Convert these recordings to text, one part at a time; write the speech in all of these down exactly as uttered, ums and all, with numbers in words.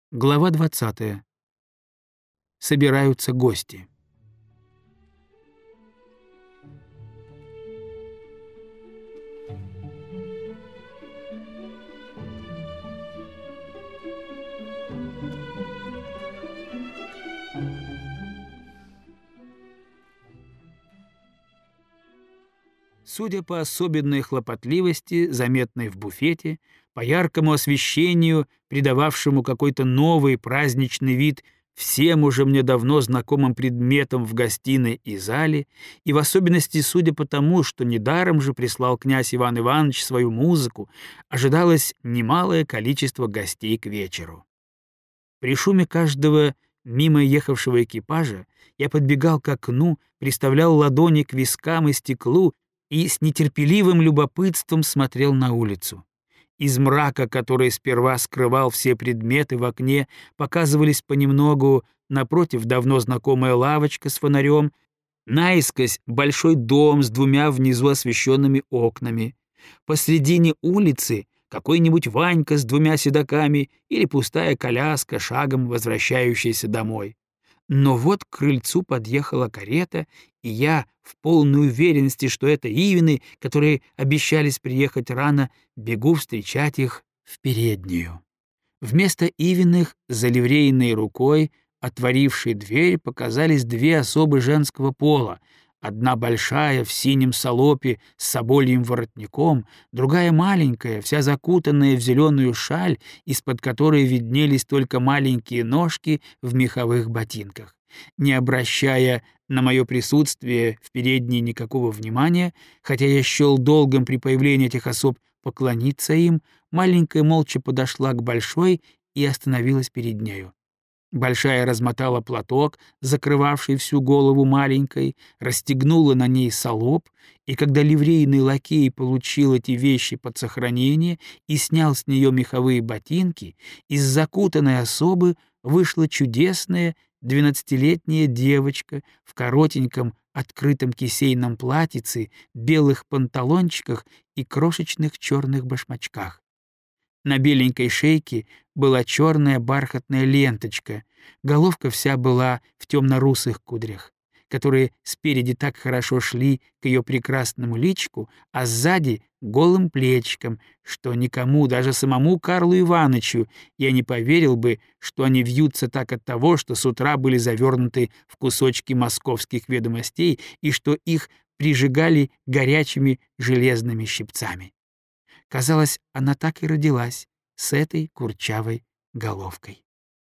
Глава двадцатая. Собираются гости. Судя по особенной хлопотливости, заметной в буфете, по яркому освещению, придававшему какой-то новый праздничный вид всем уже мне давно знакомым предметам в гостиной и зале, и в особенности судя по тому, что недаром же прислал князь Иван Иванович свою музыку, ожидалось немалое количество гостей к вечеру. При шуме каждого мимо ехавшего экипажа я подбегал к окну, приставлял ладони к вискам и стеклу и с нетерпеливым любопытством смотрел на улицу. Из мрака, который сперва скрывал все предметы в окне, показывались понемногу напротив давно знакомая лавочка с фонарем, наискось большой дом с двумя внизу освещенными окнами, посредине улицы какой-нибудь Ванька с двумя седоками или пустая коляска, шагом возвращающаяся домой. Но вот к крыльцу подъехала карета, и я, в полной уверенности, что это Ивины, которые обещались приехать рано, бегу встречать их в переднюю. Вместо Ивиных, за ливрейной рукой, отворившей дверь, показались две особы женского пола. Одна большая, в синем салопе с собольем воротником, другая маленькая, вся закутанная в зеленую шаль, из-под которой виднелись только маленькие ножки в меховых ботинках. Не обращая на мое присутствие в передней никакого внимания, хотя я счел долгом при появлении этих особ поклониться им, маленькая молча подошла к большой и остановилась перед нею. Большая размотала платок, закрывавший всю голову маленькой, расстегнула на ней салоп, и когда ливрейный лакей получил эти вещи под сохранение и снял с нее меховые ботинки, из закутанной особы вышла чудесная двенадцатилетняя девочка в коротеньком открытом кисейном платьице, белых панталончиках и крошечных черных башмачках. На беленькой шейке была черная бархатная ленточка, головка вся была в темно-русых кудрях, которые спереди так хорошо шли к ее прекрасному личику, а сзади — голым плечиком, что никому, даже самому Карлу Иванычу, я не поверил бы, что они вьются так от того, что с утра были завернуты в кусочки московских ведомостей и что их прижигали горячими железными щипцами. Казалось, она так и родилась, с этой курчавой головкой.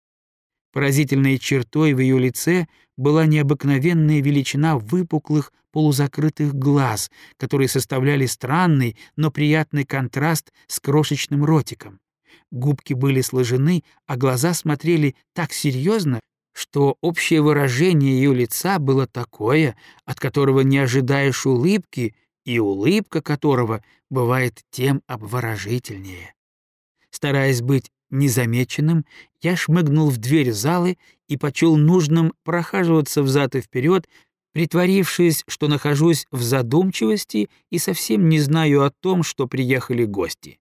Поразительной чертой в ее лице была необыкновенная величина выпуклых полузакрытых глаз, которые составляли странный, но приятный контраст с крошечным ротиком. Губки были сложены, а глаза смотрели так серьезно, что общее выражение ее лица было такое, от которого не ожидаешь улыбки, и улыбка которого бывает тем обворожительнее. Стараясь быть незамеченным, я шмыгнул в дверь залы и почел нужным прохаживаться взад и вперед, притворившись, что нахожусь в задумчивости и совсем не знаю о том, что приехали гости.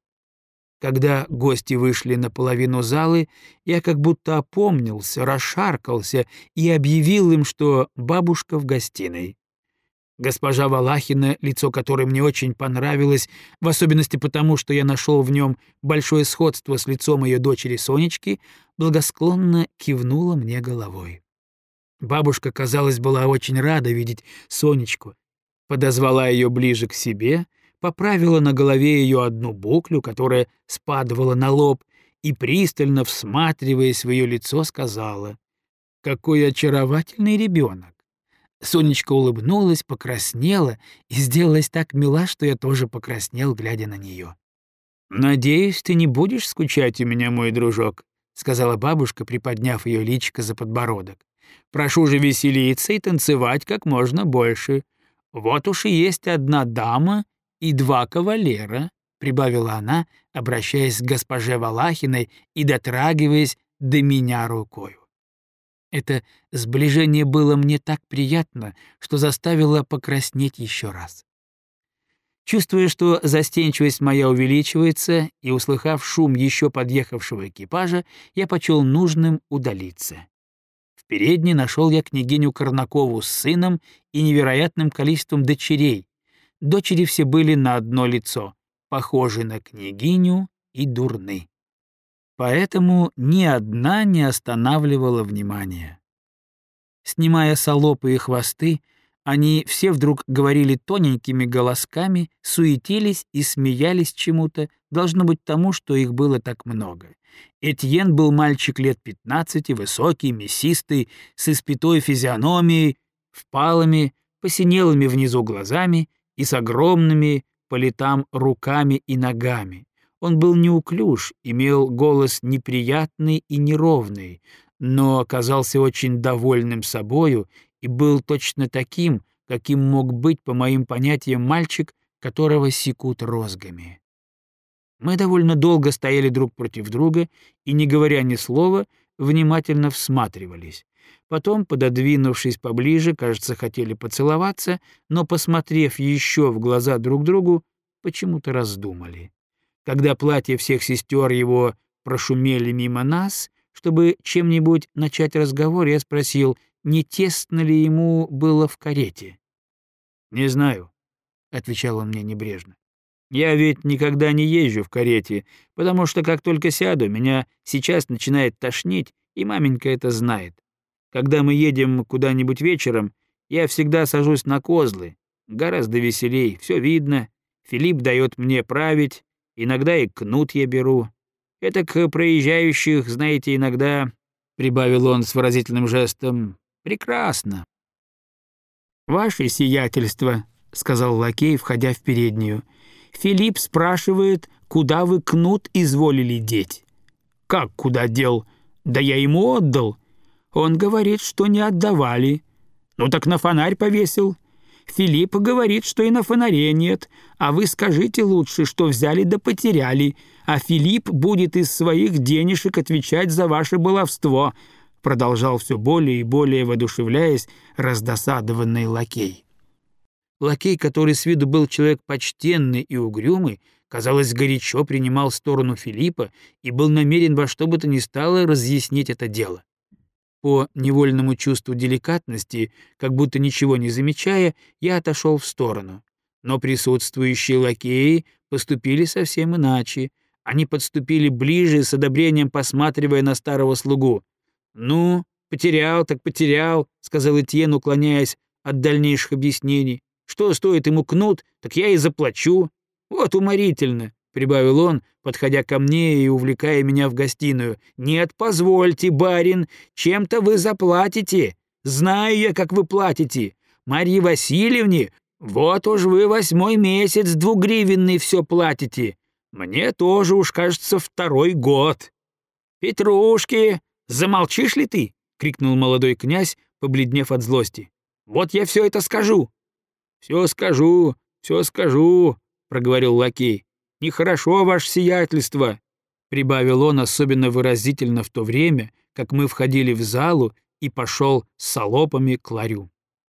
Когда гости вышли на половину залы, я как будто опомнился, расшаркался и объявил им, что бабушка в гостиной. Госпожа Валахина, лицо которой мне очень понравилось, в особенности потому, что я нашел в нем большое сходство с лицом ее дочери Сонечки, благосклонно кивнула мне головой. Бабушка, казалось, была очень рада видеть Сонечку, подозвала ее ближе к себе, поправила на голове ее одну буклю, которая спадывала на лоб, и, пристально всматриваясь в ее лицо, сказала: «Какой очаровательный ребенок!» Сонечка улыбнулась, покраснела и сделалась так мила, что я тоже покраснел, глядя на нее. «Надеюсь, ты не будешь скучать у меня, мой дружок», — сказала бабушка, приподняв ее личико за подбородок. «Прошу же веселиться и танцевать как можно больше. Вот уж и есть одна дама и два кавалера», — прибавила она, обращаясь к госпоже Валахиной и дотрагиваясь до меня рукою. Это сближение было мне так приятно, что заставило покраснеть еще раз. Чувствуя, что застенчивость моя увеличивается, и услыхав шум еще подъехавшего экипажа, я почел нужным удалиться. В передней нашел я княгиню Корнакову с сыном и невероятным количеством дочерей. Дочери все были на одно лицо, похожи на княгиню и дурны. Поэтому ни одна не останавливала внимания. Снимая салопы и хвосты, они все вдруг говорили тоненькими голосками, суетились и смеялись чему-то, должно быть тому, что их было так много. Этьен был мальчик лет пятнадцати, высокий, мясистый, с испятой физиономией, впалыми, посинелыми внизу глазами и с огромными по летам руками и ногами. Он был неуклюж, имел голос неприятный и неровный, но казался очень довольным собою и был точно таким, каким мог быть, по моим понятиям, мальчик, которого секут розгами. Мы довольно долго стояли друг против друга и, не говоря ни слова, внимательно всматривались. Потом, пододвинувшись поближе, кажется, хотели поцеловаться, но, посмотрев еще в глаза друг другу, почему-то раздумали. Когда платья всех сестер его прошумели мимо нас, чтобы чем-нибудь начать разговор, я спросил, не тесно ли ему было в карете. «Не знаю», — отвечал он мне небрежно. «Я ведь никогда не езжу в карете, потому что как только сяду, меня сейчас начинает тошнить, и маменька это знает. Когда мы едем куда-нибудь вечером, я всегда сажусь на козлы. Гораздо веселей, все видно. Филипп дает мне править, иногда и кнут я беру. Это к проезжающих, знаете, иногда, — прибавил он с выразительным жестом, — прекрасно». «Ваше сиятельство», — сказал лакей, входя в переднюю, — «Филипп спрашивает, куда вы кнут изволили деть». «Как куда дел? Да я ему отдал». «Он говорит, что не отдавали». «Ну так на фонарь повесил». «Филипп говорит, что и на фонаре нет, а вы скажите лучше, что взяли да потеряли, а Филипп будет из своих денежек отвечать за ваше баловство», продолжал все более и более воодушевляясь раздосадованный лакей. Лакей, который с виду был человек почтенный и угрюмый, казалось, горячо принимал сторону Филиппа и был намерен во что бы то ни стало разъяснить это дело. По невольному чувству деликатности, как будто ничего не замечая, я отошел в сторону. Но присутствующие лакеи поступили совсем иначе. Они подступили ближе, с одобрением посматривая на старого слугу. «Ну, потерял, так потерял», — сказал Этьен, уклоняясь от дальнейших объяснений. «Что стоит ему кнут, так я и заплачу. Вот уморительно», — прибавил он, подходя ко мне и увлекая меня в гостиную. «Нет, позвольте, барин, чем-то вы заплатите. Знаю я, как вы платите. Марье Васильевне, вот уж вы восьмой месяц двугривенный все платите. Мне тоже уж, кажется, второй год». «Петрушки, замолчишь ли ты?» — крикнул молодой князь, побледнев от злости. «Вот я все это скажу». «Все скажу, все скажу», — проговорил лакей. «Нехорошо, ваше сиятельство», — прибавил он особенно выразительно в то время, как мы входили в залу и пошел с салопами к ларю.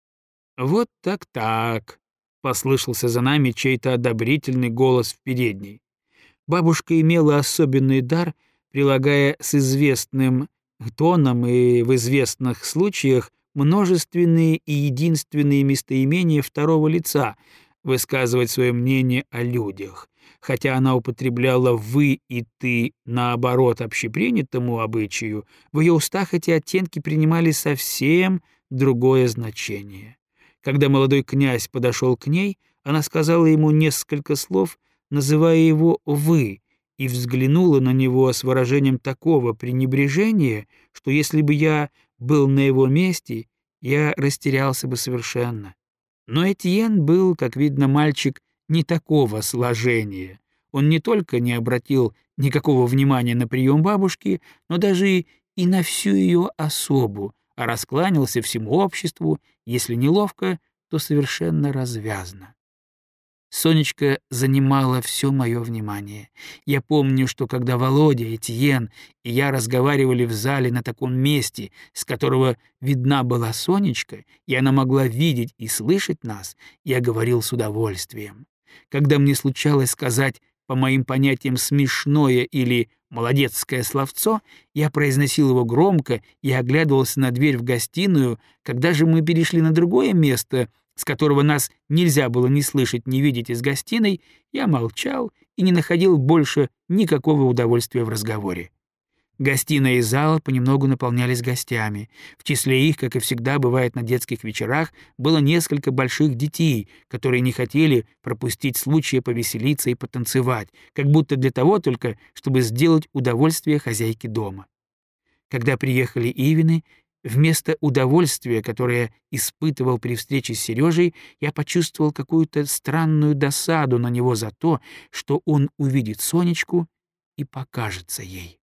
«Вот так-так», — послышался за нами чей-то одобрительный голос в передней. Бабушка имела особенный дар, прилагая с известным тоном и в известных случаях множественные и единственные местоимения второго лица, высказывать свое мнение о людях. Хотя она употребляла «вы» и «ты» наоборот общепринятому обычаю, в ее устах эти оттенки принимали совсем другое значение. Когда молодой князь подошел к ней, она сказала ему несколько слов, называя его «вы», и взглянула на него с выражением такого пренебрежения, что если бы я был на его месте, я растерялся бы совершенно. Но Этьен был, как видно, мальчик не такого сложения. Он не только не обратил никакого внимания на прием бабушки, но даже и на всю ее особу, а раскланялся всему обществу, если неловко, то совершенно развязно. Сонечка занимала все мое внимание. Я помню, что когда Володя, Этьен и я разговаривали в зале на таком месте, с которого видна была Сонечка, и она могла видеть и слышать нас, я говорил с удовольствием. Когда мне случалось сказать, по моим понятиям, смешное или молодецкое словцо, я произносил его громко и оглядывался на дверь в гостиную. Когда же мы перешли на другое место, с которого нас нельзя было ни слышать, ни видеть из гостиной, я молчал и не находил больше никакого удовольствия в разговоре. Гостиная и зал понемногу наполнялись гостями. В числе их, как и всегда бывает на детских вечерах, было несколько больших детей, которые не хотели пропустить случая повеселиться и потанцевать, как будто для того только, чтобы сделать удовольствие хозяйке дома. Когда приехали Ивины, вместо удовольствия, которое испытывал при встрече с Сережей, я почувствовал какую-то странную досаду на него за то, что он увидит Сонечку и покажется ей.